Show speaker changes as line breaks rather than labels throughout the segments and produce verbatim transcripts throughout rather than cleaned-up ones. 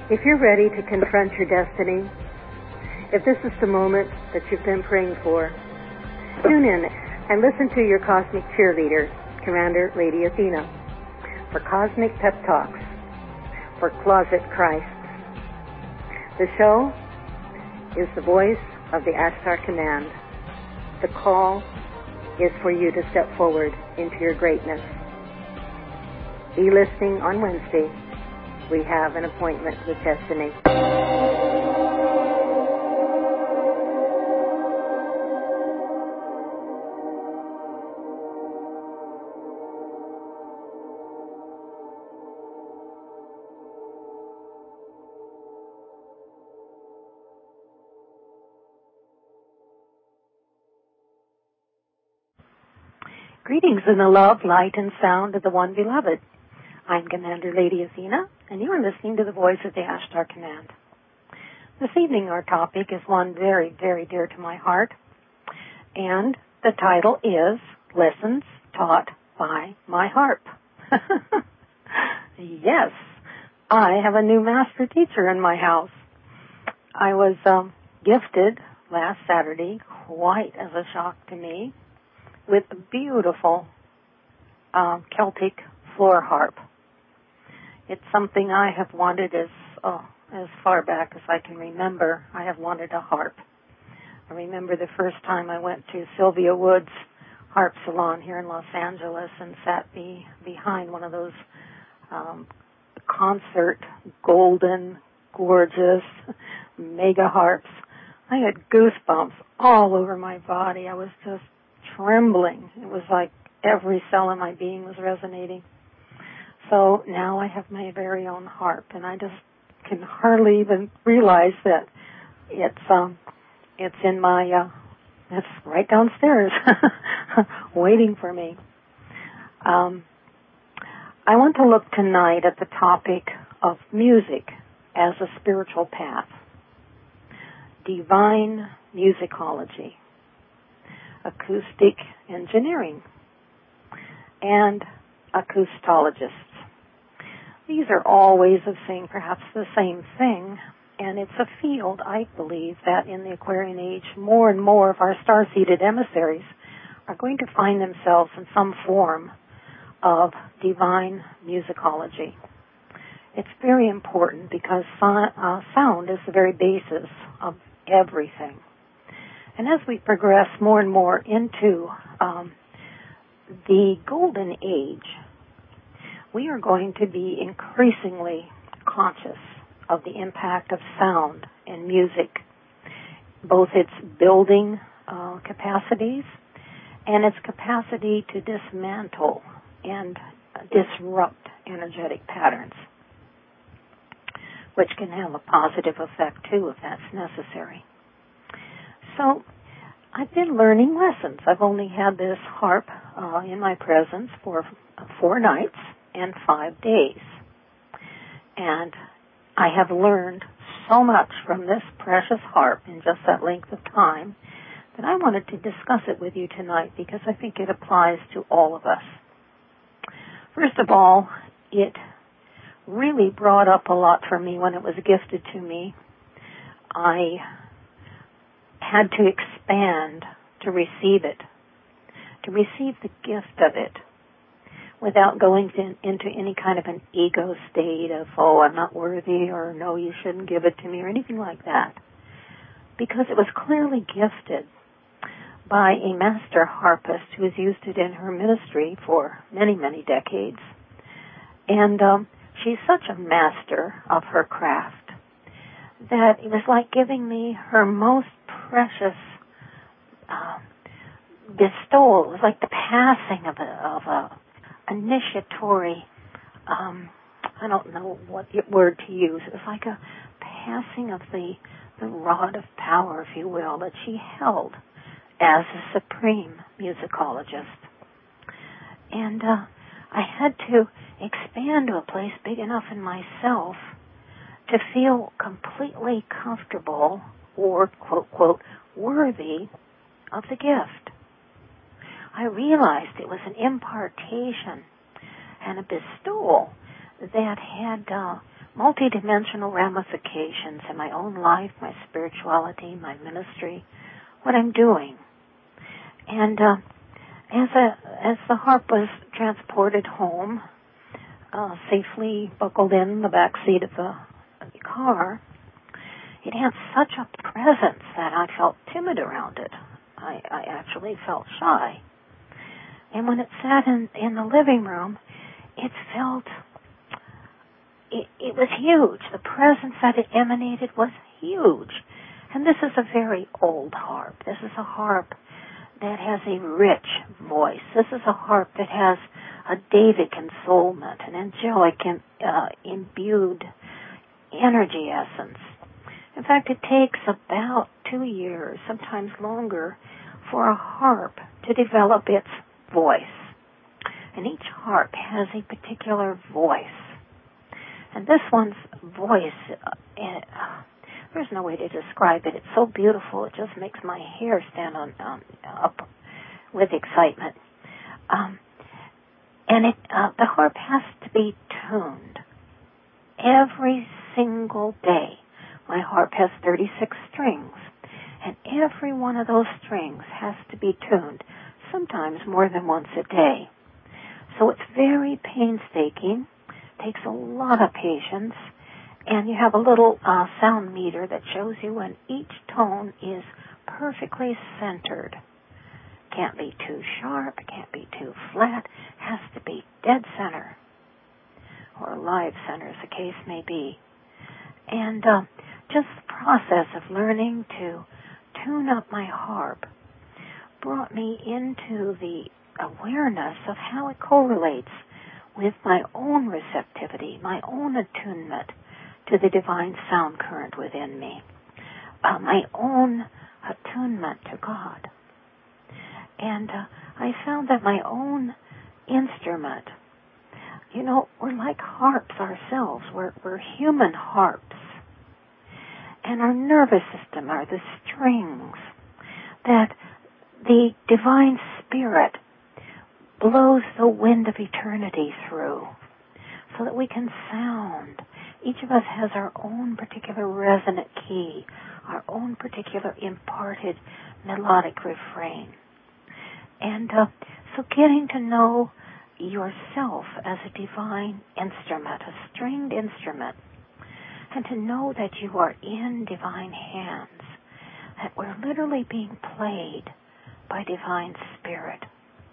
If you're ready to confront your destiny, if this is the moment that you've been praying for, tune in and listen to your cosmic cheerleader, Commander Lady Athena, for Cosmic Pep Talks for Closet Christ. The show is the voice of the Ashtar Command. The call is for you to step forward into your greatness. Be listening on Wednesday. We have an appointment with destiny.
Greetings in the love, light, and sound of the One Beloved. I'm Commander Lady Athena, and you are listening to the voice of the Ashtar Command. This evening our topic is one very, very dear to my heart, and the title is Lessons Taught by My Harp. Yes, I have a new master teacher in my house. I was um, gifted last Saturday, quite as a shock to me, with a beautiful uh, Celtic floor harp. It's something I have wanted as oh, as far back as I can remember. I have wanted a harp. I remember the first time I went to Sylvia Wood's harp salon here in Los Angeles and sat be, behind one of those um, concert, golden, gorgeous, mega harps. I had goosebumps all over my body. I was just trembling. It was like every cell in my being was resonating. So now I have my very own harp, and I just can hardly even realize that it's um it's in my uh it's right downstairs waiting for me. Um I want to look tonight at the topic of music as a spiritual path. Divine musicology, acoustic engineering, and acoustologists. These are all ways of saying perhaps the same thing, and it's a field, I believe, that in the Aquarian age, more and more of our star-seeded emissaries are going to find themselves in some form of divine musicology. It's very important because so- uh, sound is the very basis of everything. And as we progress more and more into um, the golden age, we are going to be increasingly conscious of the impact of sound and music, both its building uh, capacities and its capacity to dismantle and disrupt energetic patterns, which can have a positive effect too if that's necessary. So I've been learning lessons. I've only had this harp uh, in my presence for four nights and five days. And I have learned so much from this precious harp in just that length of time that I wanted to discuss it with you tonight because I think it applies to all of us. First of all, it really brought up a lot for me when it was gifted to me. I had to expand to receive it, to receive the gift of it, without going to, into any kind of an ego state of, oh, I'm not worthy, or no, you shouldn't give it to me, or anything like that. Because it was clearly gifted by a master harpist who has used it in her ministry for many, many decades. And um, she's such a master of her craft that it was like giving me her most precious uh, bestowal. It was like the passing of a, of a initiatory, um, I don't know what word to use. It was like a passing of the, the rod of power, if you will, that she held as a supreme musicologist. And uh, I had to expand to a place big enough in myself to feel completely comfortable or, quote, quote, worthy of the gift. I realized it was an impartation and a bestowal that had uh, multidimensional ramifications in my own life, my spirituality, my ministry, what I'm doing. And uh, as a, as the harp was transported home, uh, safely buckled in the back seat of the, of the car, it had such a presence that I felt timid around it. I, I actually felt shy. And when it sat in, in the living room, it felt, it, it was huge. The presence that it emanated was huge. And this is a very old harp. This is a harp that has a rich voice. This is a harp that has a Davidic ensoulment, an angelic uh, imbued energy essence. In fact, it takes about two years, sometimes longer, for a harp to develop its voice. And each harp has a particular voice. And this one's voice, uh, uh, there's no way to describe it. It's so beautiful, it just makes my hair stand on, on up with excitement. Um, and it, uh, the harp has to be tuned every single day. My harp has thirty-six strings, and every one of those strings has to be tuned, sometimes more than once a day. So it's very painstaking, takes a lot of patience, and you have a little uh, sound meter that shows you when each tone is perfectly centered. Can't be too sharp, can't be too flat, has to be dead center, or live center as the case may be. And uh, just the process of learning to tune up my harp brought me into the awareness of how it correlates with my own receptivity, my own attunement to the divine sound current within me, uh, my own attunement to God. And uh, I found that my own instrument, you know, we're like harps ourselves. We're, we're human harps. And our nervous system are the strings that the divine spirit blows the wind of eternity through so that we can sound. Each of us has our own particular resonant key, our own particular imparted melodic refrain. And uh, so getting to know yourself as a divine instrument, a stringed instrument, and to know that you are in divine hands, that we're literally being played by divine spirit.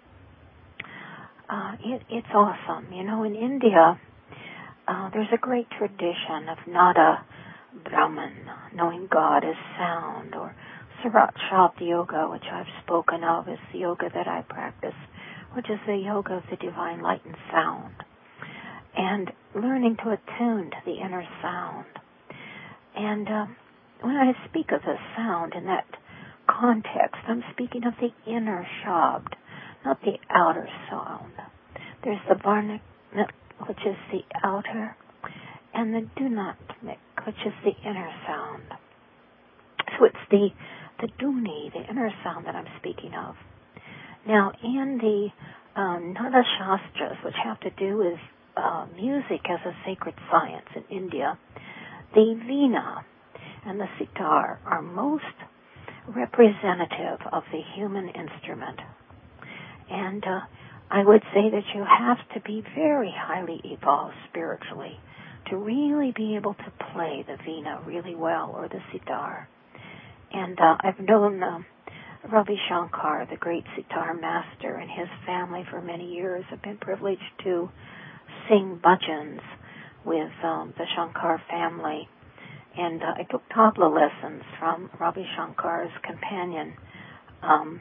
Uh, it, it's awesome. You know, in India, uh, there's a great tradition of Nada Brahman, knowing God as sound, or Surat Shabd Yoga, which I've spoken of as the yoga that I practice, which is the yoga of the divine light and sound, and learning to attune to the inner sound. And uh, when I speak of the sound in that context, I'm speaking of the inner Shabd, not the outer sound. There's the Varnik, which is the outer, and the Dunatmik, which is the inner sound. So it's the the Duni, the inner sound that I'm speaking of. Now, in the um, Nada Shastras, which have to do with uh, music as a sacred science in India, the Veena and the sitar are most representative of the human instrument. And uh, I would say that you have to be very highly evolved spiritually to really be able to play the Veena really well, or the sitar. And uh, I've known uh, Ravi Shankar, the great sitar master, and his family for many years. I've been privileged to sing bhajans with um, the Shankar family. And uh, I took tabla lessons from Ravi Shankar's companion. Um,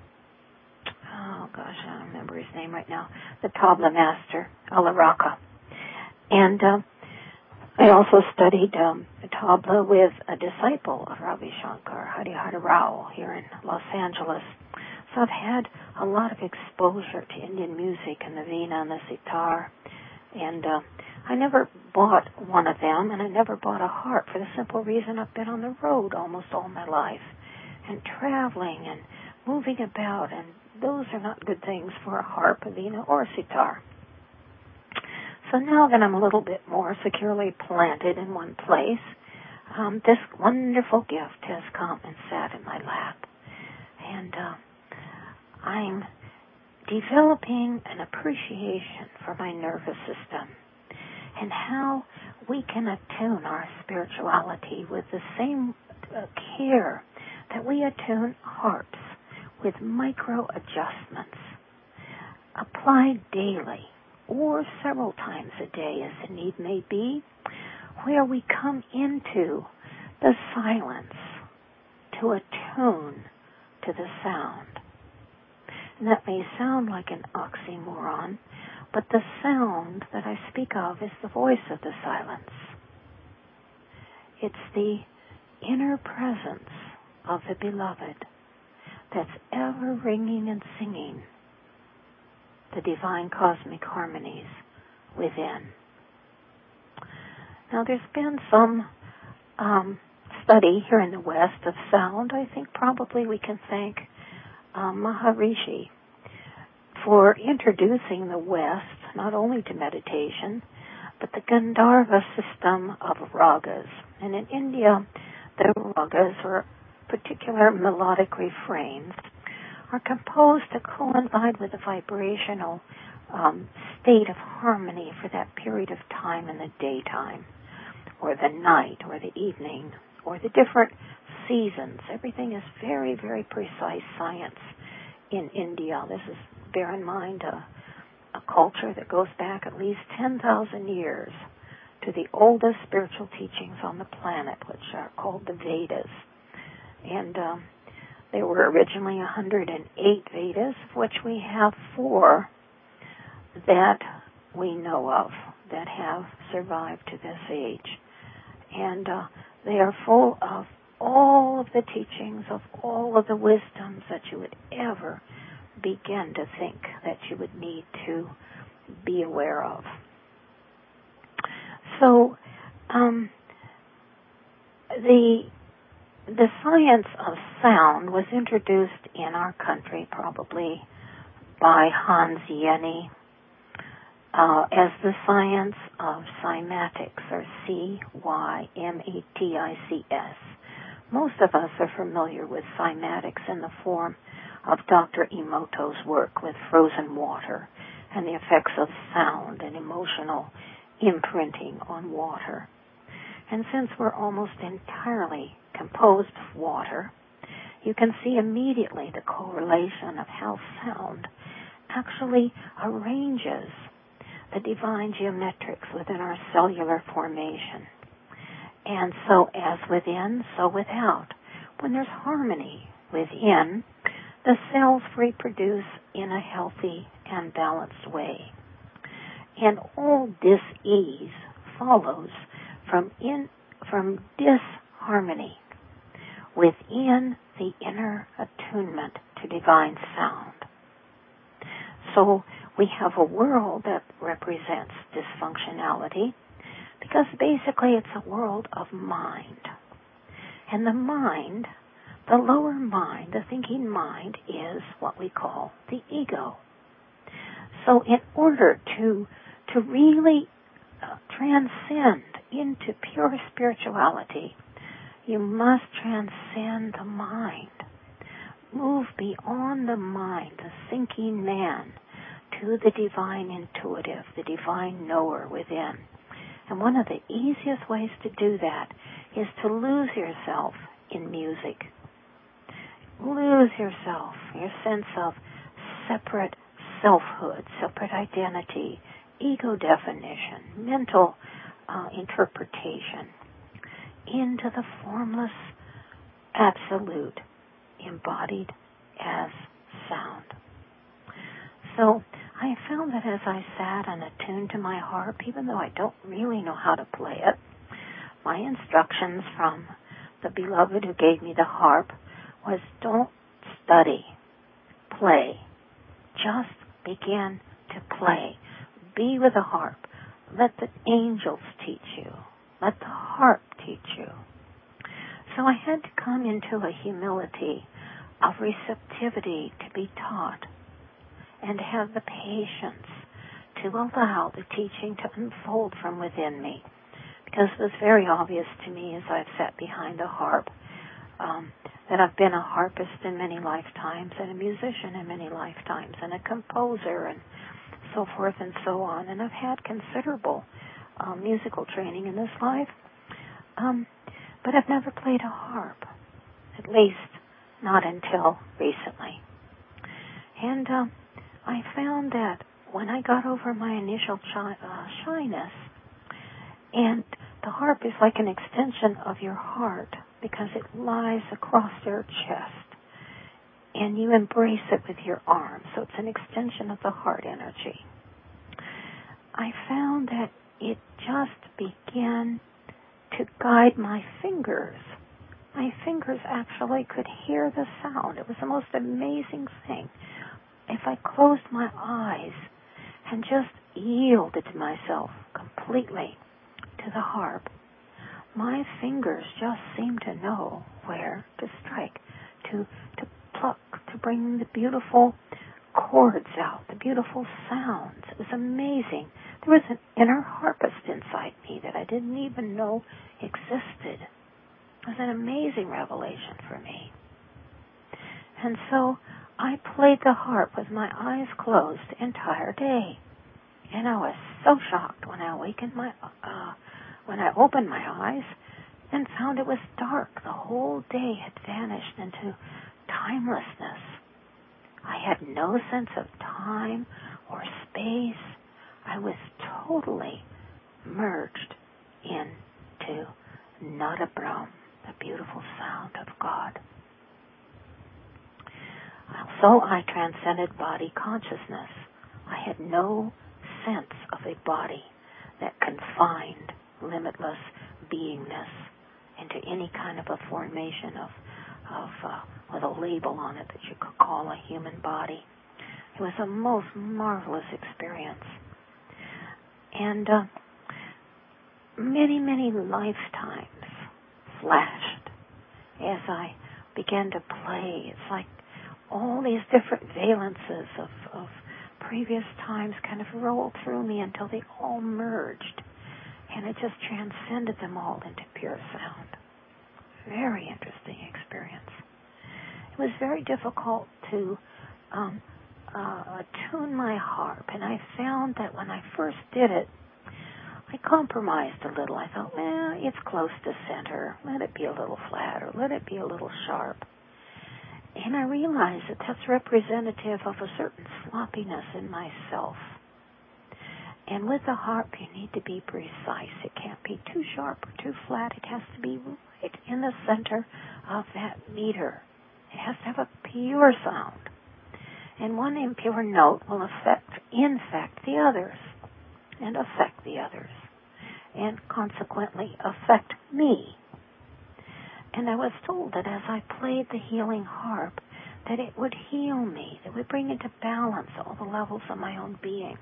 oh, gosh, I don't remember his name right now. The tabla master, Alaraka. And uh, I also studied um, tabla with a disciple of Ravi Shankar, Harihara Rao, here in Los Angeles. So I've had a lot of exposure to Indian music and the Veena and the sitar. And uh, I never bought one of them, and I never bought a harp for the simple reason I've been on the road almost all my life, and traveling and moving about, and those are not good things for a harp, a Veena, or a sitar. So now that I'm a little bit more securely planted in one place, um, this wonderful gift has come and sat in my lap. And uh, I'm developing an appreciation for my nervous system and how we can attune our spirituality with the same uh, care that we attune harps with micro adjustments applied daily or several times a day as the need may be, where we come into the silence to attune to the sound. And that may sound like an oxymoron, but the sound that I speak of is the voice of the silence. It's the inner presence of the beloved that's ever ringing and singing the divine cosmic harmonies within. Now, there's been some um, study here in the West of sound. I think probably we can thank um, Maharishi for introducing the West not only to meditation, but the Gandharva system of ragas. And in India, the ragas, or particular melodic refrains, are composed to coincide with the vibrational um, state of harmony for that period of time in the daytime, or the night, or the evening, or the different seasons. Everything is very, very precise science in India. This is, bear in mind, a, a culture that goes back at least ten thousand years to the oldest spiritual teachings on the planet, which are called the Vedas. And um, there were originally one hundred eight Vedas, of which we have four that we know of that have survived to this age. And uh, they are full of all of the teachings, of all of the wisdoms that you would ever begin to think that you would need to be aware of. So, um, the the science of sound was introduced in our country probably by Hans Jenny uh, as the science of cymatics, or C Y M A T I C S. Most of us are familiar with cymatics in the form of Doctor Emoto's work with frozen water and the effects of sound and emotional imprinting on water. And since we're almost entirely composed of water, you can see immediately the correlation of how sound actually arranges the divine geometrics within our cellular formation. And so as within, so without. When there's harmony within, the cells reproduce in a healthy and balanced way. And all dis-ease follows from in from disharmony within the inner attunement to divine sound. So we have a world that represents dysfunctionality because basically it's a world of mind. And the mind, the lower mind, the thinking mind, is what we call the ego. So in order to to really uh, transcend into pure spirituality, you must transcend the mind. Move beyond the mind, the thinking man, to the divine intuitive, the divine knower within. And one of the easiest ways to do that is to lose yourself in music. Lose yourself, your sense of separate selfhood, separate identity, ego definition, mental uh, interpretation, into the formless absolute embodied as sound. So I found that as I sat and attuned to my harp, even though I don't really know how to play it, my instructions from the beloved who gave me the harp was, don't study, play. Just begin to play. Be with the harp. Let the angels teach you. Let the harp teach you. So I had to come into a humility of receptivity to be taught and have the patience to allow the teaching to unfold from within me, because it was very obvious to me as I've sat behind a harp um, that I've been a harpist in many lifetimes and a musician in many lifetimes and a composer and so forth and so on, and I've had considerable uh, musical training in this life, um, but I've never played a harp, at least not until recently. And uh, I found that when I got over my initial chi- uh, shyness, and the harp is like an extension of your heart because it lies across your chest, and you embrace it with your arm, so it's an extension of the heart energy. I found that it just began to guide my fingers. My fingers actually could hear the sound. It was the most amazing thing. If I closed my eyes and just yielded myself completely to the harp, my fingers just seemed to know where to strike, to to pluck, to bring the beautiful chords out, the beautiful sounds. It was amazing. There was an inner harpist inside me that I didn't even know existed. It was an amazing revelation for me. And so I played the harp with my eyes closed the entire day. And I was so shocked when I awakened my, uh, when I opened my eyes and found it was dark. The whole day had vanished into timelessness. I had no sense of time or space. I was totally merged into Nada Brahm, the beautiful sound of God. So I transcended body consciousness. I had no sense of a body that confined limitless beingness into any kind of a formation of, of uh, with a label on it that you could call a human body. It was a most marvelous experience. And uh, many, many lifetimes flashed as I began to play. It's like all these different valences of, of previous times kind of rolled through me until they all merged. And it just transcended them all into pure sound. Very interesting experience. It was very difficult to um, uh, attune my harp, and I found that when I first did it, I compromised a little. I thought, well, it's close to center. Let it be a little flat, or let it be a little sharp. And I realized that that's representative of a certain sloppiness in myself. And with the harp, you need to be precise. It can't be too sharp or too flat. It has to be right in the center of that meter. It has to have a pure sound. And one impure note will affect, infect the others, and affect the others, and consequently affect me. And I was told that as I played the healing harp, that it would heal me, that it would bring into balance all the levels of my own being.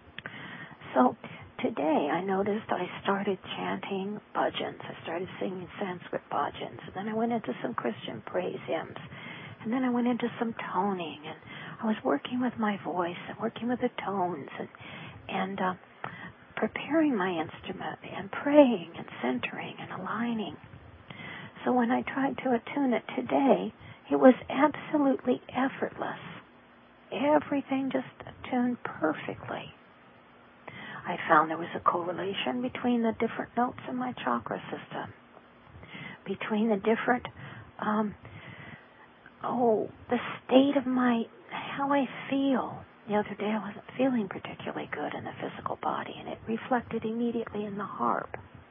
So today I noticed I started chanting bhajans. I started singing Sanskrit bhajans. And then I went into some Christian praise hymns. And then I went into some toning. And I was working with my voice and working with the tones and, and uh, preparing my instrument and praying and centering and aligning. So when I tried to attune it today, it was absolutely effortless. Everything just attuned perfectly. I found there was a correlation between the different notes in my chakra system, between the different, um, oh, the state of my, how I feel. The other day I wasn't feeling particularly good in the physical body, and it reflected immediately in the harp.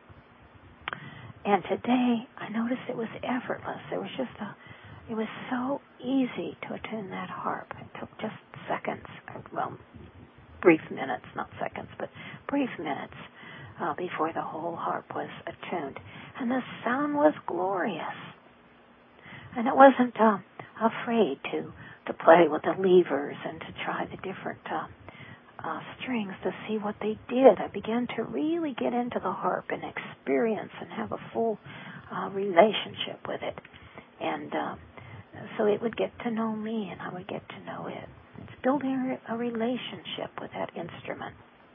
And today I noticed it was effortless. There was just a, it was so easy to attune that harp. It took just seconds, well, brief minutes, not seconds, but brief minutes uh, before the whole harp was attuned. And the sound was glorious. And it wasn't uh, afraid to, to play with the levers and to try the different uh, uh, strings to see what they did. I began to really get into the harp and experience and have a full uh, relationship with it. And uh, so it would get to know me and I would get to know it. It's building a relationship with that instrument.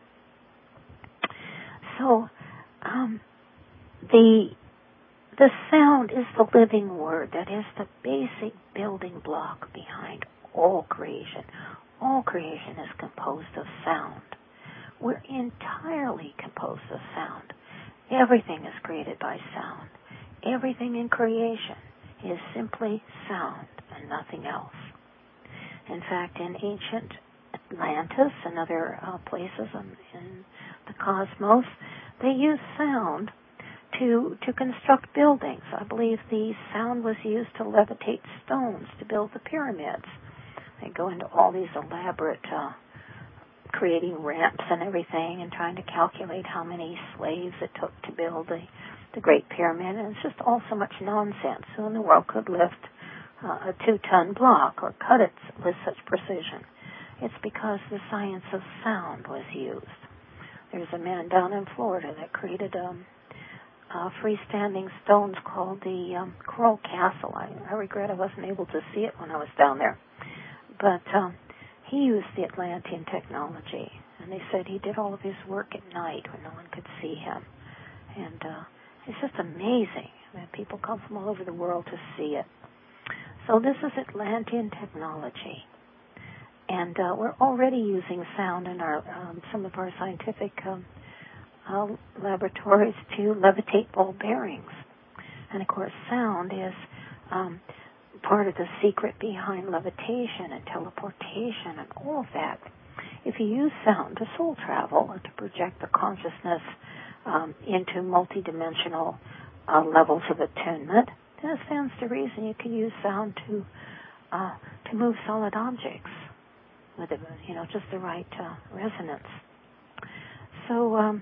So um, the the sound is the living word that is the basic building block behind all creation. All creation is composed of sound. We're entirely composed of sound. Everything is created by sound. Everything in creation is simply sound and nothing else. In fact, in ancient Atlantis and other uh, places in, in the cosmos, they used sound to to construct buildings. I believe the sound was used to levitate stones to build the pyramids. They go into all these elaborate uh, creating ramps and everything and trying to calculate how many slaves it took to build the, the Great Pyramid. And it's just all so much nonsense. Who in the world could lift uh, a two-ton block or cut it with such precision? It's because the science of sound was used. There's a man down in Florida that created um, uh, freestanding stones called the um, Crow Castle. I, I regret I wasn't able to see it when I was down there. But um, he used the Atlantean technology, and they said he did all of his work at night when no one could see him. And uh, it's just amazing. I mean, people come from all over the world to see it. So this is Atlantean technology. And uh, we're already using sound in our um, some of our scientific um, uh, laboratories to levitate ball bearings. And, of course, sound is um, part of the secret behind levitation and teleportation and all of that. If you use sound to soul travel or to project the consciousness um, into multidimensional uh, levels of attunement, then it stands to reason you can use sound to uh, to move solid objects with it, you know, just the right uh, resonance. So, um,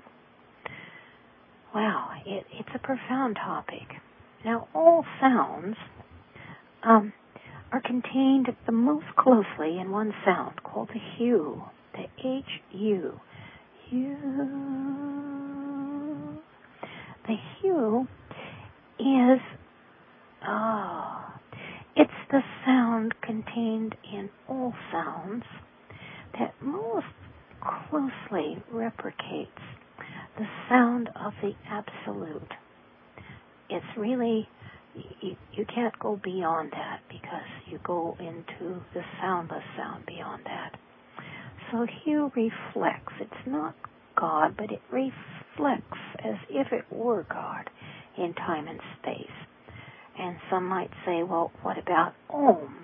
wow, it, it's a profound topic. Now, all sounds um, are contained the most closely in one sound called the hue, the H U. Hue. The hue is, oh, it's the sound contained in all sounds that most closely replicates the sound of the absolute. It's really, you, you can't go beyond that because you go into the soundless sound beyond that. So hue reflects. It's not God, but it reflects as if it were God in time and space. And some might say, well, what about Om?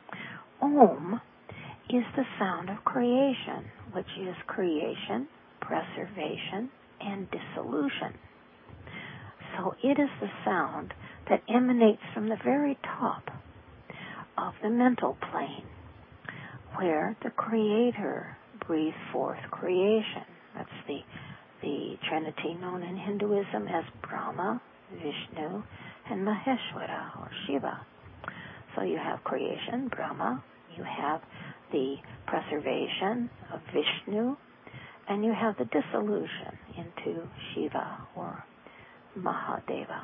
Om is the sound of creation, which is creation, preservation, and dissolution. So it is the sound that emanates from the very top of the mental plane, where the Creator breathed forth creation. That's the, the Trinity known in Hinduism as Brahma, Vishnu, and Maheshwara, or Shiva. So you have creation, Brahma, you have the preservation of Vishnu, and you have the dissolution into Shiva, or Mahadeva.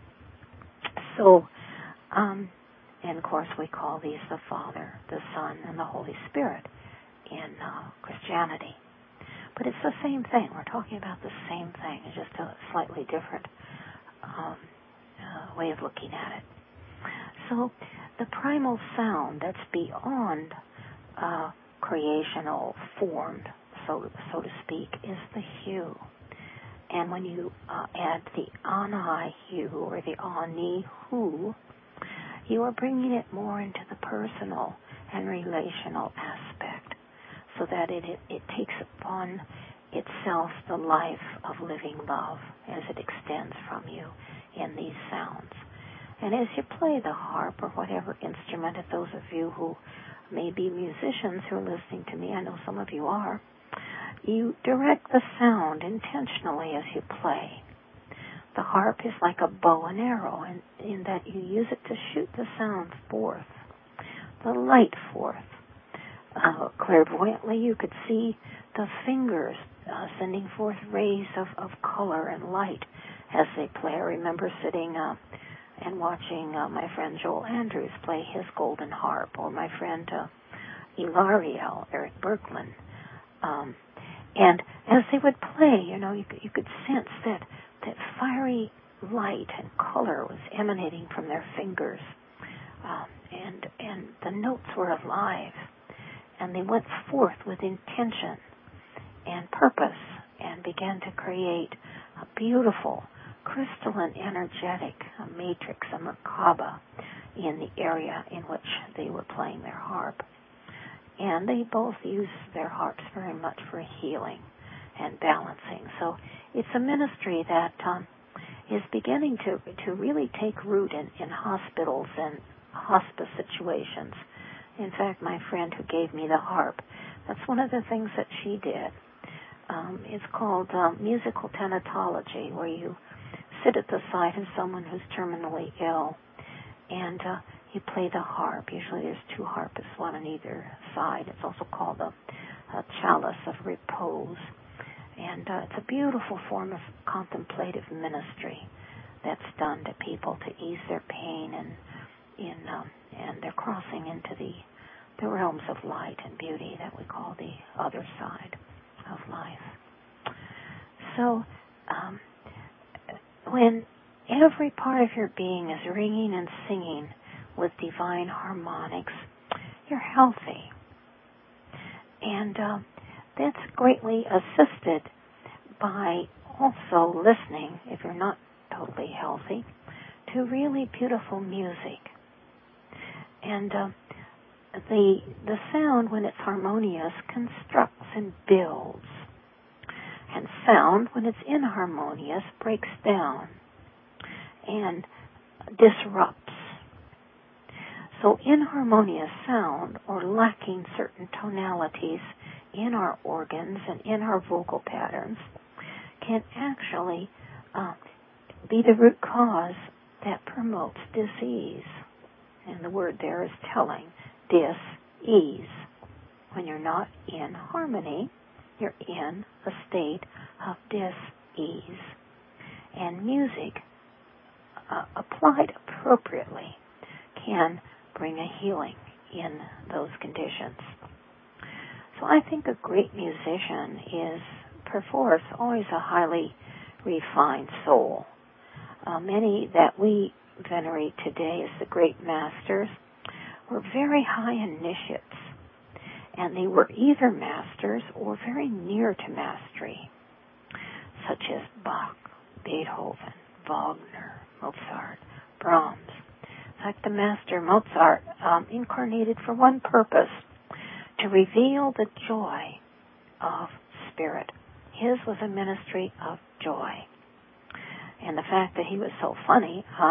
So, um, and of course we call these the Father, the Son, and the Holy Spirit in uh, Christianity. But it's the same thing. We're talking about the same thing. It's just a slightly different um, uh, way of looking at it. So the primal sound that's beyond uh, creational form, so, so to speak, is the hue. And when you uh, add the Ani hue or the Ani hu, you are bringing it more into the personal and relational aspect, so that it, it, it takes upon itself the life of living love as it extends from you in these sounds. And as you play the harp or whatever instrument, if those of you who may be musicians who are listening to me, I know some of you are, you direct the sound intentionally as you play. The harp is like a bow and arrow in, in that you use it to shoot the sound forth, the light forth. Uh, clairvoyantly, you could see the fingers uh, sending forth rays of, of color and light as they play. I remember sitting uh, and watching uh, my friend Joel Andrews play his golden harp, or my friend uh, Ilariel, Eric Berkman. Um, and as they would play, you know, you could, you could sense that, that fiery light and color was emanating from their fingers. Um, and, and the notes were alive. And they went forth with intention and purpose and began to create a beautiful, crystalline, energetic a matrix, a Merkaba, in the area in which they were playing their harp. And they both use their harps very much for healing and balancing. So it's a ministry that um, is beginning to, to really take root in, in hospitals and hospice situations. In fact, my friend who gave me the harp, that's one of the things that she did. Um, it's called um, musical tenatology, where you sit at the side of someone who's terminally ill, and uh, you play the harp. Usually there's two harpists, one on either side. It's also called a, a chalice of repose. And uh, it's a beautiful form of contemplative ministry that's done to people to ease their pain, and in um, and they're crossing into the the realms of light and beauty that we call the other side of life. So um, when every part of your being is ringing and singing with divine harmonics, you're healthy. And uh, that's greatly assisted by also listening, if you're not totally healthy, to really beautiful music. And uh, the the sound, when it's harmonious, constructs and builds. And sound, when it's inharmonious, breaks down and disrupts. So inharmonious sound, or lacking certain tonalities in our organs and in our vocal patterns, can actually uh, be the root cause that promotes disease. And the word there is telling, dis-ease. When you're not in harmony, you're in a state of dis-ease. And music, uh, applied appropriately, can bring a healing in those conditions. So I think a great musician is, perforce, always a highly refined soul. Uh, many that we venerate today as the great masters were very high initiates, and they were either masters or very near to mastery, such as Bach, Beethoven, Wagner, Mozart, Brahms. In fact, the master Mozart um, incarnated for one purpose, to reveal the joy of spirit. His was a ministry of joy. And the fact that he was so funny uh,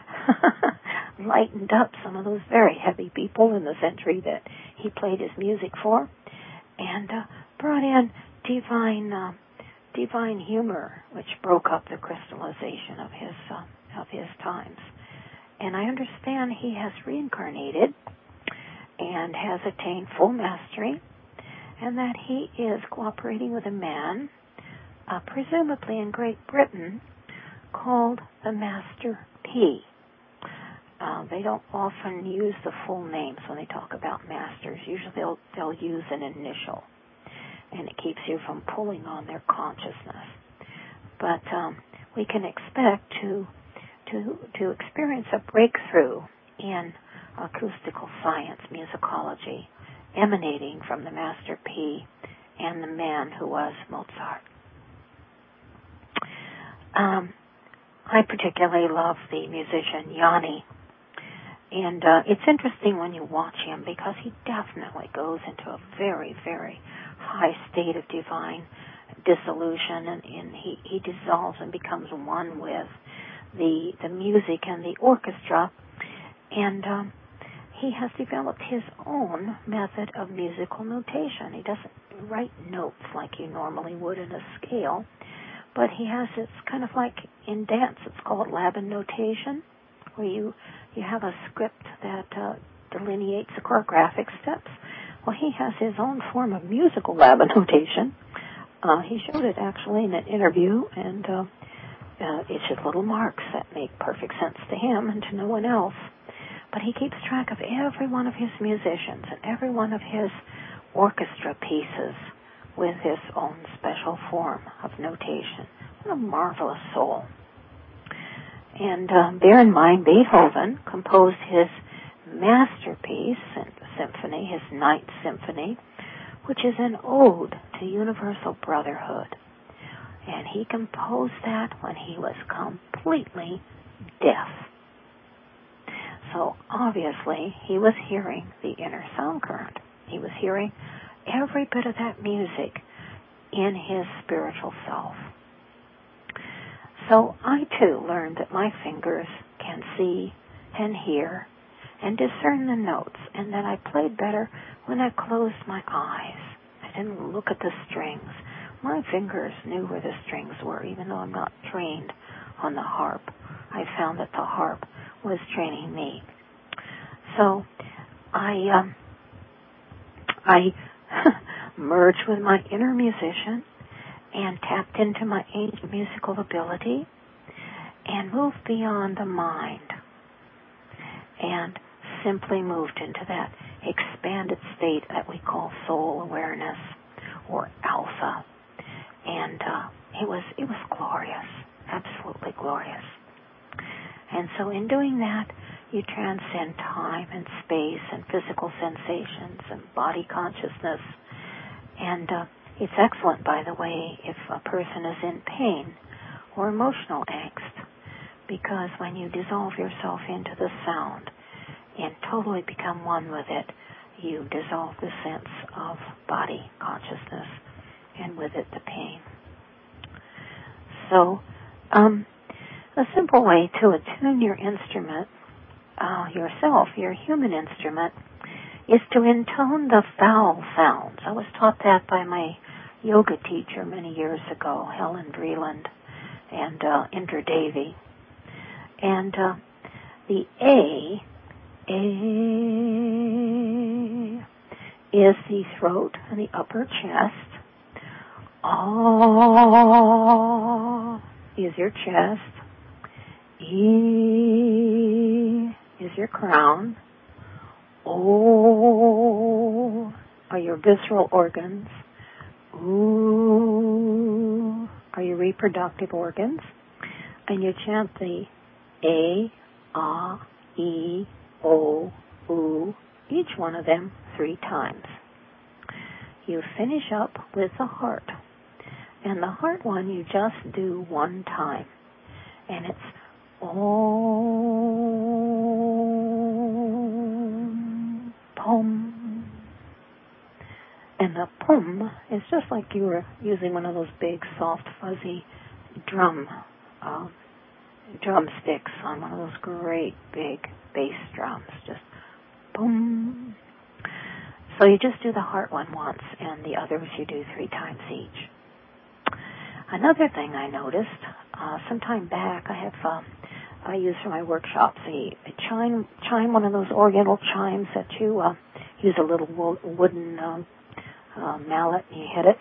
lightened up some of those very heavy people in the century that he played his music for, and uh, brought in divine uh, divine humor, which broke up the crystallization of his uh, of his times. And I understand he has reincarnated and has attained full mastery, and that he is cooperating with a man, uh, presumably in Great Britain, called the Master P. Uh, they don't often use the full names when they talk about masters. Usually they'll, they'll use an initial, and it keeps you from pulling on their consciousness. But um, we can expect to to to experience a breakthrough in acoustical science, musicology, emanating from the Master P and the man who was Mozart. Um, I particularly love the musician Yanni, and uh, it's interesting when you watch him because he definitely goes into a very, very high state of divine dissolution, and, and he, he dissolves and becomes one with the the music and the orchestra, and um, he has developed his own method of musical notation. He doesn't write notes like you normally would in a scale, but he has, it's kind of like in dance, it's called Laban notation, where you, you have a script that uh, delineates the choreographic steps. Well, he has his own form of musical Laban notation. Uh, he showed it actually in an interview, and uh, uh, it's just little marks that make perfect sense to him and to no one else. But he keeps track of every one of his musicians and every one of his orchestra pieces with his own special form of notation. What a marvelous soul. And um, bear in mind, Beethoven composed his masterpiece and symphony, his Ninth Symphony, which is an ode to universal brotherhood. And he composed that when he was completely deaf. So obviously he was hearing the inner sound current. He was hearing every bit of that music in his spiritual self. So I too learned that my fingers can see and hear and discern the notes, and that I played better when I closed my eyes. I didn't look at the strings. My fingers knew where the strings were, even though I'm not trained on the harp. I found that the harp was training me. So I um, I merged with my inner musician and tapped into my ancient musical ability and moved beyond the mind and simply moved into that expanded state that we call soul awareness or alpha. And uh, it was it was glorious, absolutely glorious. And so in doing that, you transcend time and space and physical sensations and body consciousness. And uh, it's excellent, by the way, if a person is in pain or emotional angst, because when you dissolve yourself into the sound and totally become one with it, you dissolve the sense of body consciousness and with it the pain. So, um, a simple way to attune your instrument, uh, yourself, your human instrument, is to intone the vowel sounds. I was taught that by my yoga teacher many years ago, Helen Vreeland and uh, Indra Devi. And uh, the A, A is the throat and the upper chest. Ah is your chest. E is your crown. O are your visceral organs. Oo are your reproductive organs. And you chant the A, Ah, E, O, Oo, each one of them three times. You finish up with the heart. And the heart one you just do one time. And it's Om, Pom. And the Pom is just like you were using one of those big, soft, fuzzy drum uh, drumsticks on one of those great, big bass drums. Just boom. So you just do the heart one once, and the others you do three times each. Another thing I noticed, uh, some time back, I have, uh, I use for my workshops a, a chime, chime, one of those oriental chimes that you uh, use a little wo- wooden um, uh, mallet and you hit it.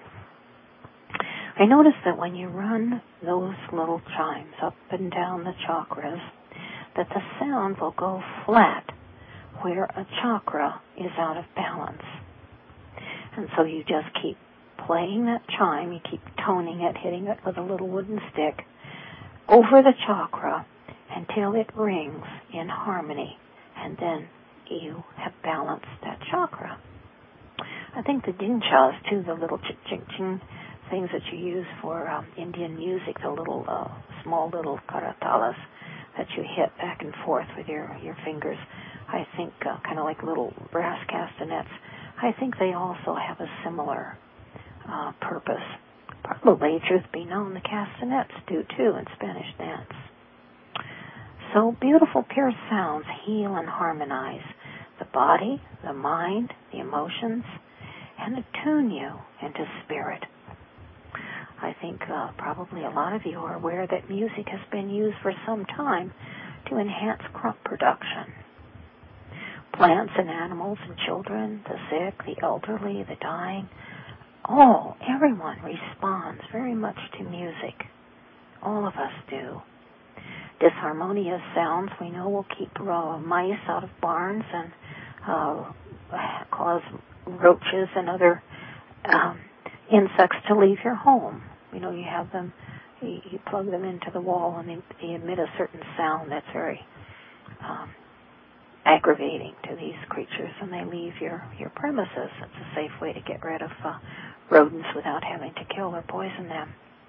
I noticed that when you run those little chimes up and down the chakras, that the sound will go flat where a chakra is out of balance. And so you just keep playing that chime, you keep toning it, hitting it with a little wooden stick over the chakra until it rings in harmony, and then you have balanced that chakra. I think the dinchas, too, the little ching-ching things that you use for um, Indian music, the little uh, small little karatalas that you hit back and forth with your, your fingers, I think uh, kind of like little brass castanets, I think they also have a similar uh, purpose. Probably, truth be known, the castanets do too in Spanish dance. So beautiful, pure sounds heal and harmonize the body, the mind, the emotions, and attune you into spirit. I think uh, probably a lot of you are aware that music has been used for some time to enhance crop production. Plants and animals and children, the sick, the elderly, the dying, all, everyone responds very much to music. All of us do. Disharmonious sounds, we know, will keep uh, mice out of barns and uh, cause roaches and other um, insects to leave your home. You know, you have them, you, you plug them into the wall, and they, they emit a certain sound that's very um, aggravating to these creatures, and they leave your, your premises. It's a safe way to get rid of uh, rodents without having to kill or poison them.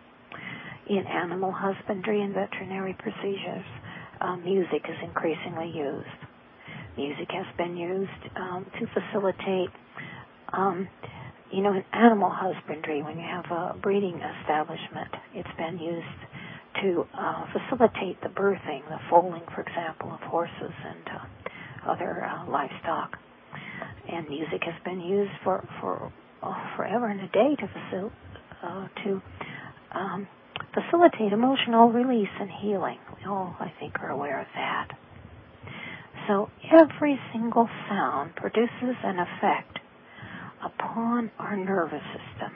In animal husbandry and veterinary procedures, uh, music is increasingly used. Music has been used um, to facilitate, um, you know, in animal husbandry, when you have a breeding establishment, it's been used to uh, facilitate the birthing, the foaling, for example, of horses and uh, other uh, livestock. And music has been used for, for oh, forever and a day to, facil- uh, to um, facilitate emotional release and healing. We all, I think, are aware of that. So every single sound produces an effect upon our nervous system.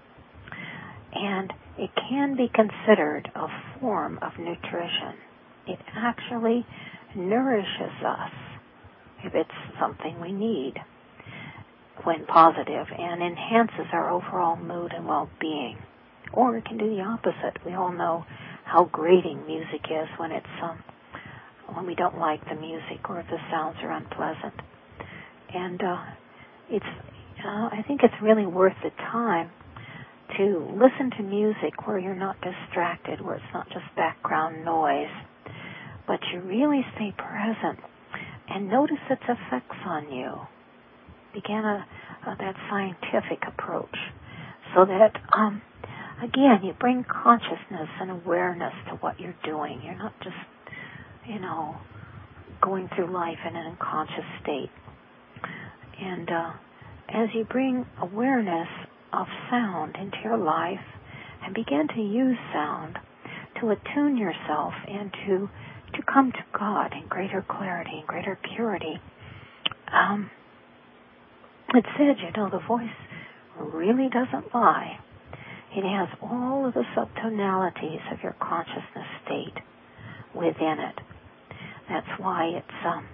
And it can be considered a form of nutrition. It actually nourishes us if it's something we need when positive, and enhances our overall mood and well-being. Or it can do the opposite. We all know how grating music is when it's um, when we don't like the music or if the sounds are unpleasant. And uh, it's uh, I think it's really worth the time to listen to music where you're not distracted, where it's not just background noise, but you really stay present and notice its effects on you. Begin a, uh, that scientific approach so that, um, again, you bring consciousness and awareness to what you're doing. You're not just, you know, going through life in an unconscious state. And uh, as you bring awareness of sound into your life and begin to use sound to attune yourself and to, to come to God in greater clarity and greater purity, um, it said, you know, the voice really doesn't lie. It has all of the subtonalities of your consciousness state within it. That's why it's um,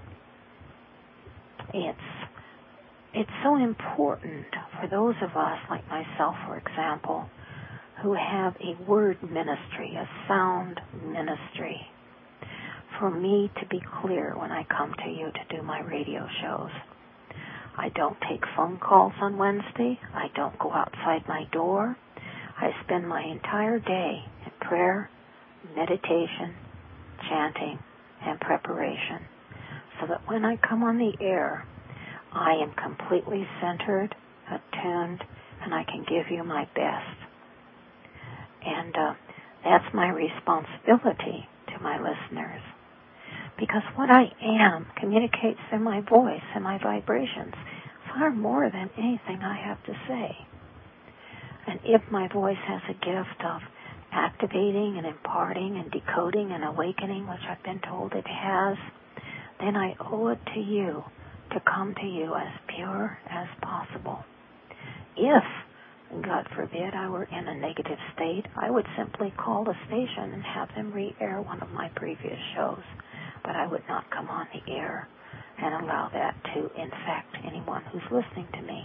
it's it's so important for those of us, like myself, for example, who have a word ministry, a sound ministry, for me to be clear when I come to you to do my radio shows. I don't take phone calls on Wednesday. I don't go outside my door. I spend my entire day in prayer, meditation, chanting, and preparation, so that when I come on the air, I am completely centered, attuned, and I can give you my best. And uh, that's my responsibility to my listeners, because what I am communicates through my voice and my vibrations far more than anything I have to say. And if my voice has a gift of activating and imparting and decoding and awakening, which I've been told it has, then I owe it to you to come to you as pure as possible. If, God forbid, I were in a negative state, I would simply call the station and have them re-air one of my previous shows. But I would not come on the air and allow that to infect anyone who's listening to me.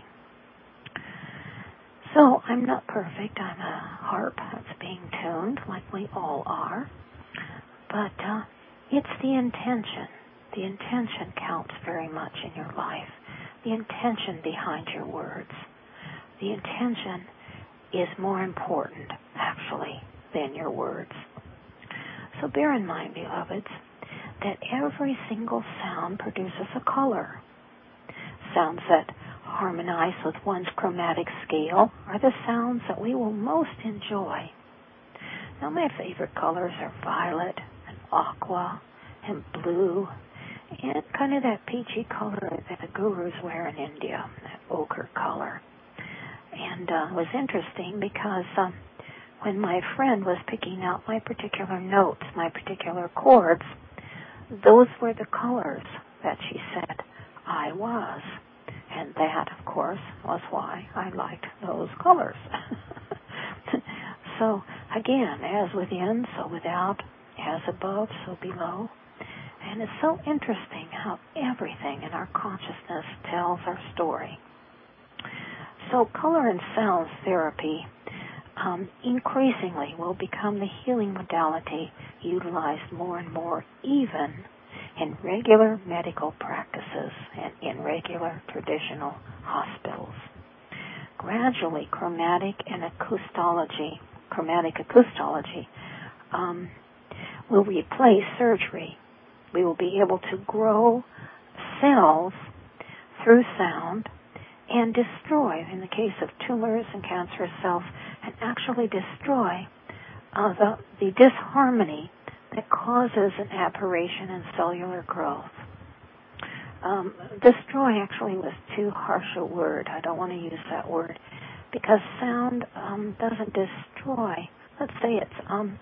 So I'm not perfect. I'm a harp that's being tuned, like we all are. But uh, it's the intention. The intention counts very much in your life. The intention behind your words. The intention is more important, actually, than your words. So bear in mind, beloveds, that every single sound produces a color. Sounds that harmonize with one's chromatic scale are the sounds that we will most enjoy. Now, my favorite colors are violet and aqua and blue and kind of that peachy color that the gurus wear in India, that ochre color. And uh, it was interesting because um, when my friend was picking out my particular notes, my particular chords, those were the colors that she said I was. And that, of course, was why I liked those colors. So, again, as within, so without, as above, so below. And it's so interesting how everything in our consciousness tells our story. So color and sound therapy um, increasingly will become the healing modality utilized more and more, even in regular medical practices and in regular traditional hospitals. Gradually, chromatic and acoustology, chromatic acoustology, um, will replace surgery. We will be able to grow cells through sound and destroy, in the case of tumors and cancerous cells, and actually destroy uh, the, the disharmony that causes an aberration in cellular growth. Um, destroy actually was too harsh a word. I don't want to use that word because sound um, doesn't destroy. Let's say it's um,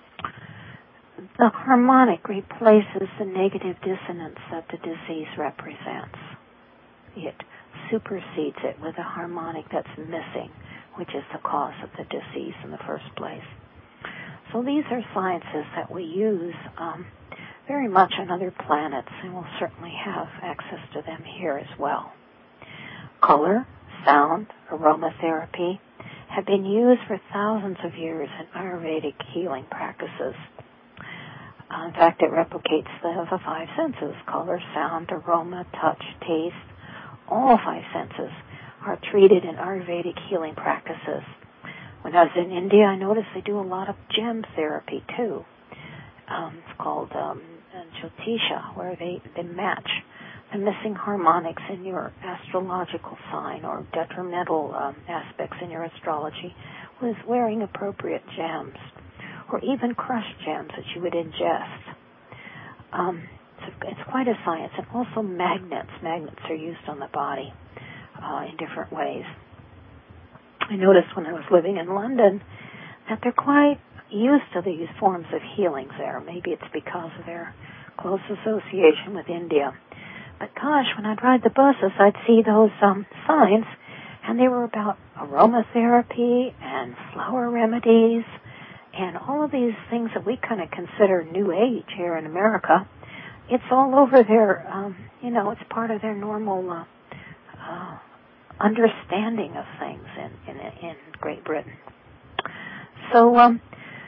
the harmonic replaces the negative dissonance that the disease represents. It supersedes it with a harmonic that's missing, which is the cause of the disease in the first place. So these are sciences that we use um, very much on other planets, and we'll certainly have access to them here as well. Color, sound, aromatherapy have been used for thousands of years in Ayurvedic healing practices. Uh, in fact, it replicates the, the five senses: color, sound, aroma, touch, taste. All five senses are treated in Ayurvedic healing practices. When I was in India, I noticed they do a lot of gem therapy, too. Um, it's called um, Jyotisha, where they, they match the missing harmonics in your astrological sign or detrimental um, aspects in your astrology with wearing appropriate gems, or even crushed gems that you would ingest. Um, it's, it's quite a science. And also magnets. Magnets are used on the body uh, in different ways. I noticed when I was living in London that they're quite used to these forms of healings there. Maybe it's because of their close association with India. But gosh, when I'd ride the buses, I'd see those um, signs, and they were about aromatherapy and flower remedies and all of these things that we kind of consider New Age here in America. It's all over their, um, you know, it's part of their normal uh, uh, understanding of things in, in, in Great Britain. So, um,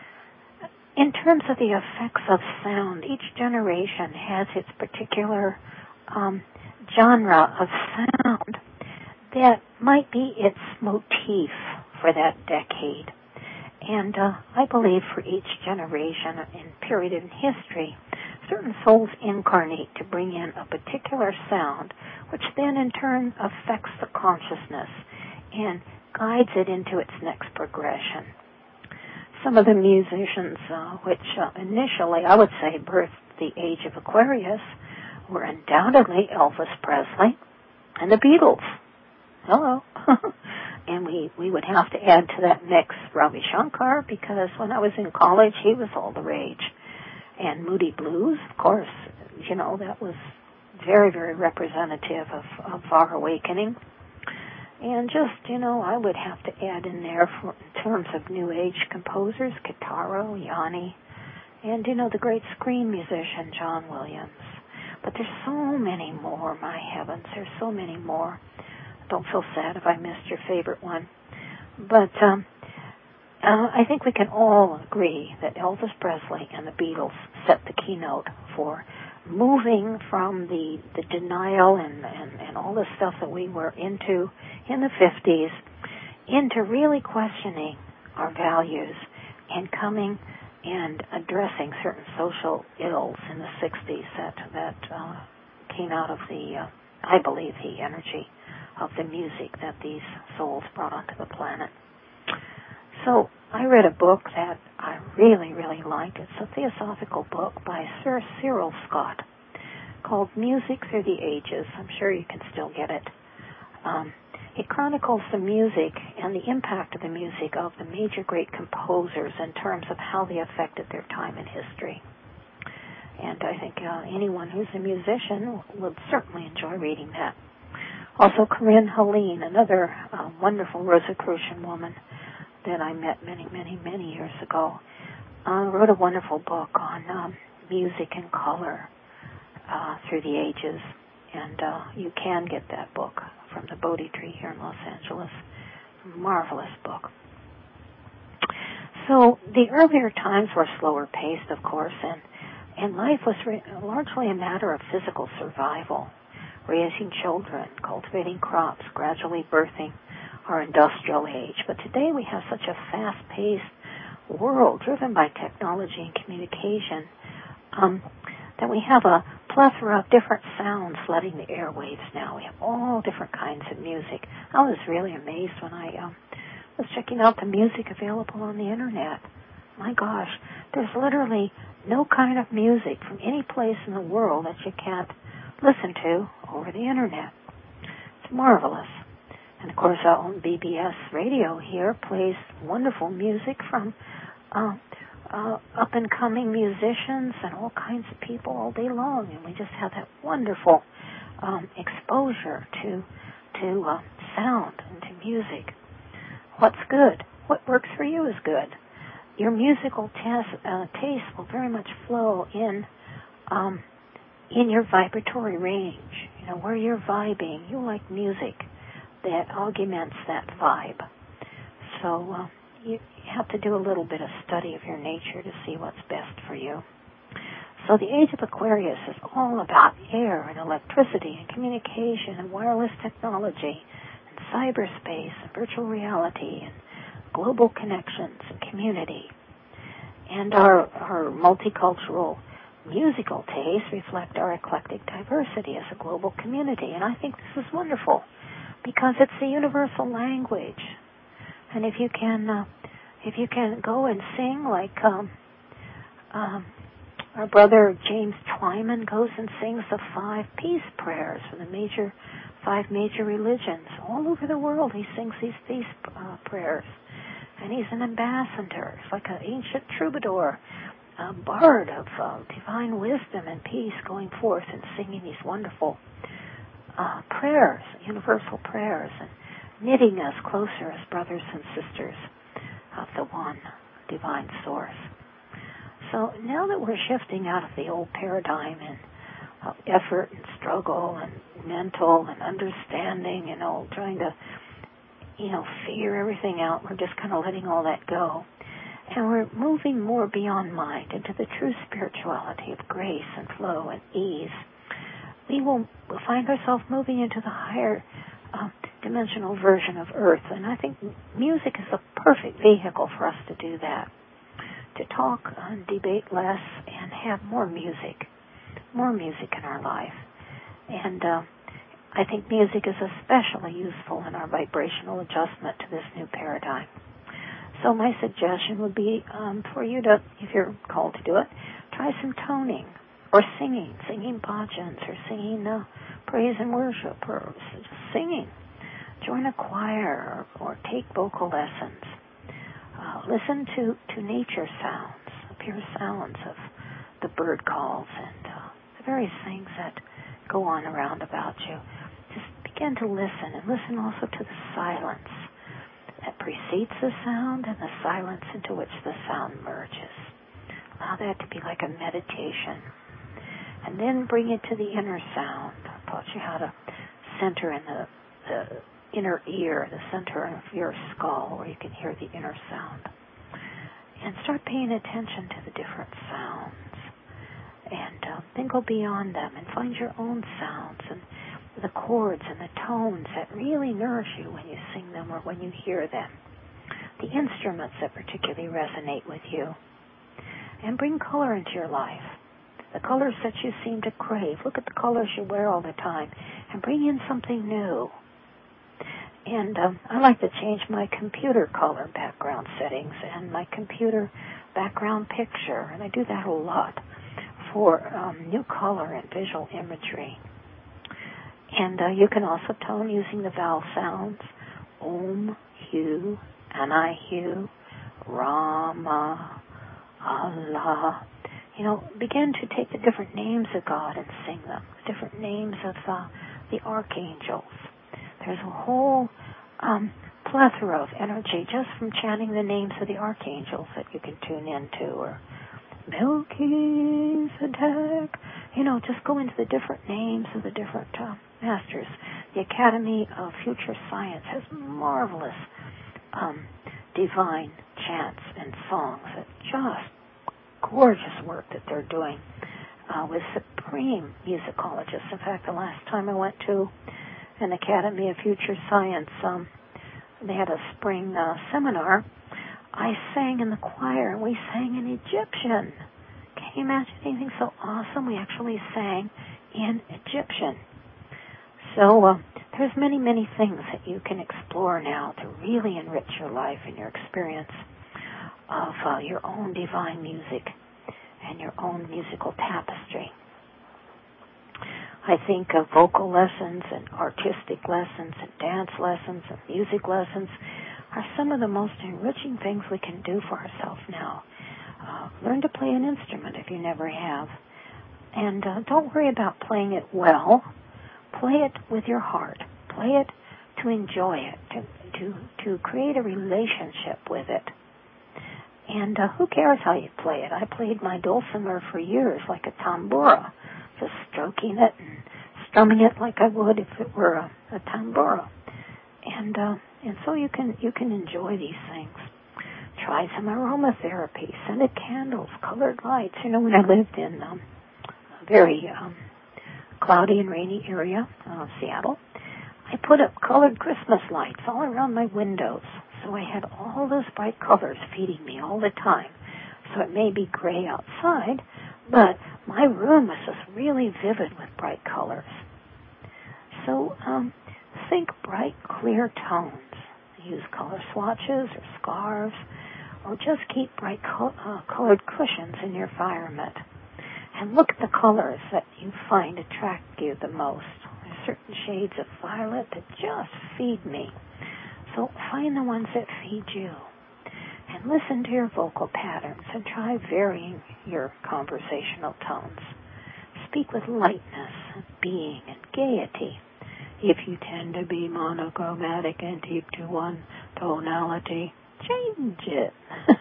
in terms of the effects of sound, each generation has its particular um, genre of sound that might be its motif for that decade. And uh, I believe for each generation and period in history, certain souls incarnate to bring in a particular sound, which then in turn affects the consciousness and guides it into its next progression. Some of the musicians, uh, which uh, initially I would say birthed the age of Aquarius, were undoubtedly Elvis Presley and the Beatles. Hello. And we, we would have to add to that mix Ravi Shankar, because when I was in college, he was all the rage. And Moody Blues, of course, you know, that was very, very representative of, of our awakening. And just, you know, I would have to add in there, for, in terms of New Age composers, Kitaro, Yanni, and, you know, the great screen musician, John Williams. But there's so many more, my heavens, there's so many more. Don't feel sad if I missed your favorite one. But um, uh, I think we can all agree that Elvis Presley and the Beatles set the keynote for moving from the, the denial and, and, and all the stuff that we were into in the fifties into really questioning our values and coming and addressing certain social ills in the sixties that, that uh, came out of the, uh, I believe, the energy of the music that these souls brought onto the planet. So I read a book that I really, really liked. It's a theosophical book by Sir Cyril Scott called Music Through the Ages. I'm sure you can still get it. Um, it chronicles the music and the impact of the music of the major great composers in terms of how they affected their time in history. And I think uh, anyone who's a musician would certainly enjoy reading that. Also, Corinne Helene, another uh, wonderful Rosicrucian woman that I met many, many, many years ago, uh, wrote a wonderful book on um, music and color uh, through the ages. And uh, you can get that book from the Bodhi Tree here in Los Angeles. Marvelous book. So the earlier times were slower paced, of course, and, and life was re- largely a matter of physical survival, raising children, cultivating crops, gradually birthing our industrial age. But today we have such a fast-paced world driven by technology and communication um, that we have a plethora of different sounds flooding the airwaves now. We have all different kinds of music. I was really amazed when I um, was checking out the music available on the Internet. My gosh, there's literally no kind of music from any place in the world that you can't listen to over the Internet. It's marvelous. And, of course, our own B B S radio here plays wonderful music from uh, uh, up-and-coming musicians and all kinds of people all day long. And we just have that wonderful um, exposure to, to uh, sound and to music. What's good? What works for you is good. Your musical tes- uh, taste will very much flow in um, in your vibratory range. You know, where you're vibing, you like music that augments that vibe. So uh, you have to do a little bit of study of your nature to see what's best for you. So the age of Aquarius is all about air and electricity and communication and wireless technology, cyberspace, and virtual reality, and global connections and community. And our, our multicultural musical tastes reflect our eclectic diversity as a global community. And I think this is wonderful because it's the universal language. And if you can, uh, if you can go and sing like um, um, our brother James Twyman goes and sings the five peace prayers for the major five major religions. All over the world he sings these peace uh, prayers. And he's an ambassador. It's like an ancient troubadour, a bard of uh, divine wisdom and peace going forth and singing these wonderful uh, prayers, universal prayers, and knitting us closer as brothers and sisters of the one divine source. So now that we're shifting out of the old paradigm and of effort and struggle and mental and understanding, you know, trying to, you know, figure everything out. We're just kind of letting all that go. And we're moving more beyond mind into the true spirituality of grace and flow and ease. We will we'll find ourselves moving into the higher uh, dimensional version of Earth. And I think music is a perfect vehicle for us to do that, to talk and debate less and have more music. more music in our life. And uh, I think music is especially useful in our vibrational adjustment to this new paradigm. So my suggestion would be um, for you to, if you're called to do it, try some toning or singing, singing bhajans or singing uh, praise and worship or just singing. Join a choir or, or take vocal lessons. Uh, listen to, to nature sounds, pure sounds of the bird calls and uh, the various things that go on around about you. Just begin to listen, and listen also to the silence that precedes the sound and the silence into which the sound merges. Allow that to be like a meditation. And then bring it to the inner sound. I taught you how to center in the, the inner ear, the center of your skull, where you can hear the inner sound. And start paying attention to the different sounds. And uh, then go beyond them and find your own sounds and the chords and the tones that really nourish you when you sing them or when you hear them. The instruments that particularly resonate with you. And bring color into your life. The colors that you seem to crave. Look at the colors you wear all the time and bring in something new. And um, I like to change my computer color background settings and my computer background picture, and I do that a lot for um, new color and visual imagery. And uh, you can also tone using the vowel sounds, Om, Hu, Anahu, Rama, Allah. You know, begin to take the different names of God and sing them, the different names of uh, the archangels. There's a whole um, plethora of energy just from chanting the names of the archangels that you can tune into, or Melchizedek. You know, just go into the different names of the different uh, masters. the Academy of Future Science has marvelous um, divine chants and songs. It's just gorgeous work that they're doing uh, with supreme musicologists. In fact, the last time I went to an Academy of Future Science, um, they had a spring uh, seminar. I sang in the choir, and we sang in Egyptian. Can you imagine anything so awesome? We actually sang in Egyptian. So uh, there's many, many things that you can explore now to really enrich your life and your experience of uh, your own divine music and your own musical tapestry. I think uh, vocal lessons and artistic lessons and dance lessons and music lessons are some of the most enriching things we can do for ourselves now. Uh, learn to play an instrument if you never have. And uh, don't worry about playing it well. Play it with your heart. Play it to enjoy it, to to, to create a relationship with it. And uh, who cares how you play it? I played my dulcimer for years like a tambura, just stroking it and strumming it like I would if it were a, a tambura. And uh, and so you can you can enjoy these things. Try some aromatherapy, scented candles, colored lights. You know, when I lived in um, a very um, cloudy and rainy area, uh, Seattle, I put up colored Christmas lights all around my windows. So I had all those bright colors feeding me all the time. So it may be gray outside, but my room was just really vivid with bright colors. So um, think bright, clear tones. Use color swatches or scarves, or just keep bright col- uh, colored cushions in your environment. And look at the colors that you find attract you the most. There's certain shades of violet that just feed me. So find the ones that feed you. And listen to your vocal patterns and try varying your conversational tones. Speak with lightness and being and gaiety. If you tend to be monochromatic and keep to one tonality, change it.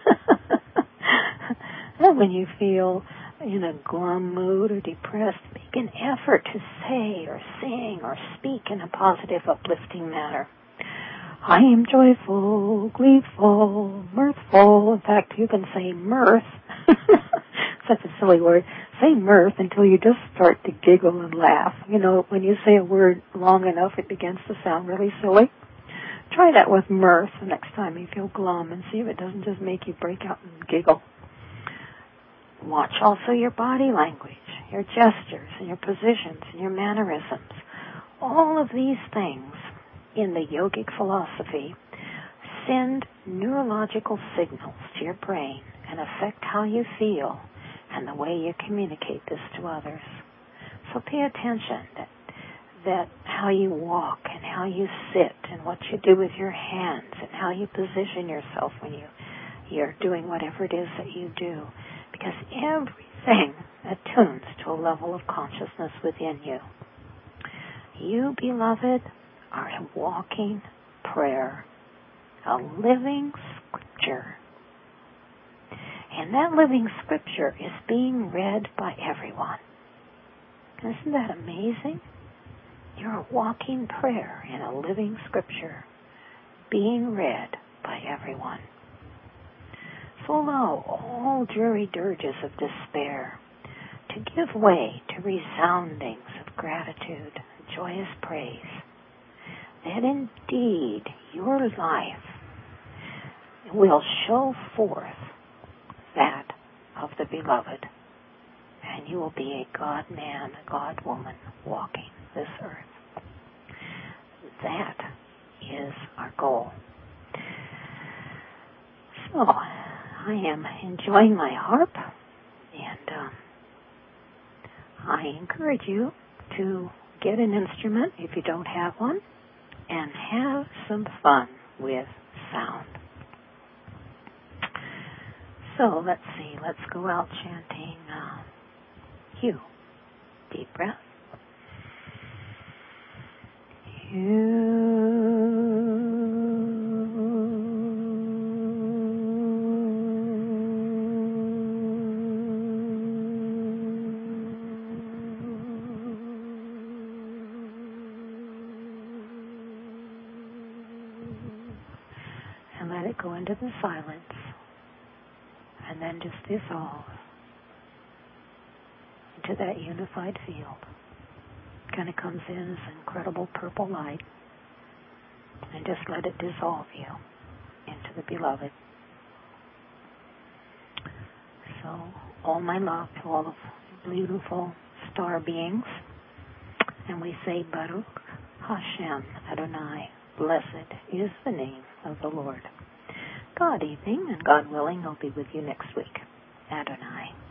And when you feel in a glum mood or depressed, make an effort to say or sing or speak in a positive, uplifting manner. I am joyful, gleeful, mirthful. In fact, you can say mirth. Such a silly word. Say mirth until you just start to giggle and laugh. You know, when you say a word long enough, it begins to sound really silly. Try that with mirth the next time you feel glum and see if it doesn't just make you break out and giggle. Watch also your body language, your gestures, and your positions, and your mannerisms. All of these things in the yogic philosophy send neurological signals to your brain and affect how you feel and the way you communicate this to others. So pay attention that, that how you walk and how you sit and what you do with your hands and how you position yourself when you, you're doing whatever it is that you do. Because everything attunes to a level of consciousness within you. You, beloved, are a walking prayer, a living scripture. And that living scripture is being read by everyone. Isn't that amazing? You're a walking prayer and a living scripture being read by everyone. So allow all dreary dirges of despair to give way to resoundings of gratitude and joyous praise, that indeed your life will show forth that of the beloved, and you will be a God-man, a God-woman walking this earth. That is our goal. So, I am enjoying my harp, and um, I encourage you to get an instrument if you don't have one, and have some fun with sound. So let's see, let's go out chanting uh, Hugh. Deep breath. Hugh. into the silence and then just dissolve into that unified field. Kind of comes in as incredible purple light, and just let it dissolve you into the beloved. So, all my love to all of the beautiful star beings, and we say Baruch Hashem Adonai, blessed is the name of the Lord. God evening, and God willing, I'll be with you next week. Adonai.